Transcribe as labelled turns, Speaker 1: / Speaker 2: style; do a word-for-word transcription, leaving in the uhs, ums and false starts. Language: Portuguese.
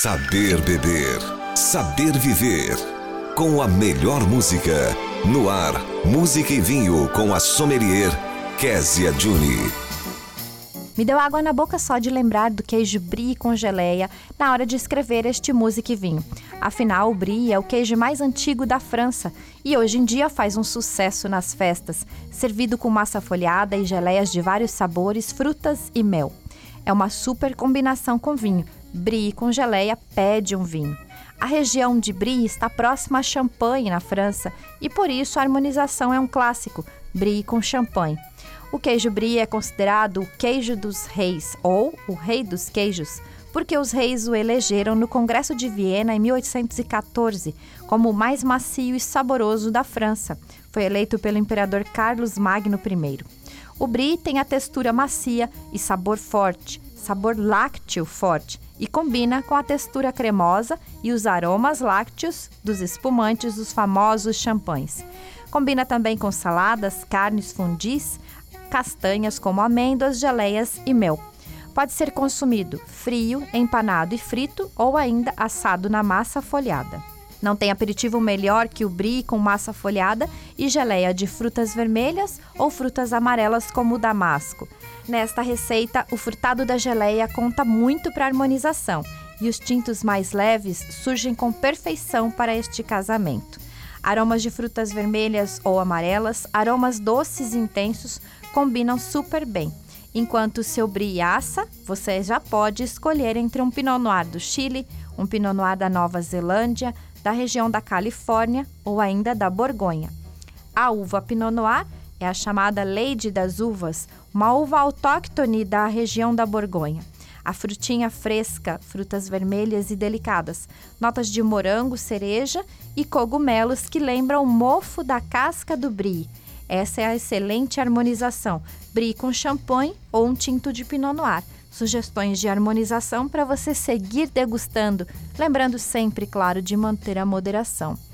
Speaker 1: Saber beber, saber viver. Com a melhor música. No ar, música e vinho com a sommelier Kézia Juni.
Speaker 2: Me deu água na boca só de lembrar do queijo brie com geleia na hora de escrever este Música e Vinho. Afinal, o brie é o queijo mais antigo da França e hoje em dia faz um sucesso nas festas, servido com massa folhada e geleias de vários sabores, frutas e mel. É uma super combinação com vinho. Brie com geleia pede um vinho. A região de Brie está próxima a Champagne, na França, e por isso a harmonização é um clássico, Brie com champanhe. O queijo brie é considerado o queijo dos reis, ou o rei dos queijos, porque os reis o elegeram no Congresso de Viena em mil oitocentos e catorze como o mais macio e saboroso da França. Foi eleito pelo imperador Carlos Magno I. O brie tem a textura macia e sabor forte, sabor lácteo forte, e combina com a textura cremosa e os aromas lácteos dos espumantes dos famosos champanhes. Combina também com saladas, carnes fondis, castanhas como amêndoas, geleias e mel. Pode ser consumido frio, empanado e frito ou ainda assado na massa folhada. Não tem aperitivo melhor que o brie com massa folhada e geleia de frutas vermelhas ou frutas amarelas como o damasco. Nesta receita, o frutado da geleia conta muito para a harmonização e os tintos mais leves surgem com perfeição para este casamento. Aromas de frutas vermelhas ou amarelas, aromas doces e intensos combinam super bem. Enquanto o seu brie assa, você já pode escolher entre um Pinot Noir do Chile, um Pinot Noir da Nova Zelândia, da região da Califórnia ou ainda da Borgonha. A uva Pinot Noir é a chamada Lady das Uvas, uma uva autóctone da região da Borgonha. A frutinha fresca, frutas vermelhas e delicadas, notas de morango, cereja e cogumelos que lembram o mofo da casca do brie. Essa é a excelente harmonização, brie com champanhe ou um tinto de Pinot Noir. Sugestões de harmonização para você seguir degustando, lembrando sempre, claro, de manter a moderação.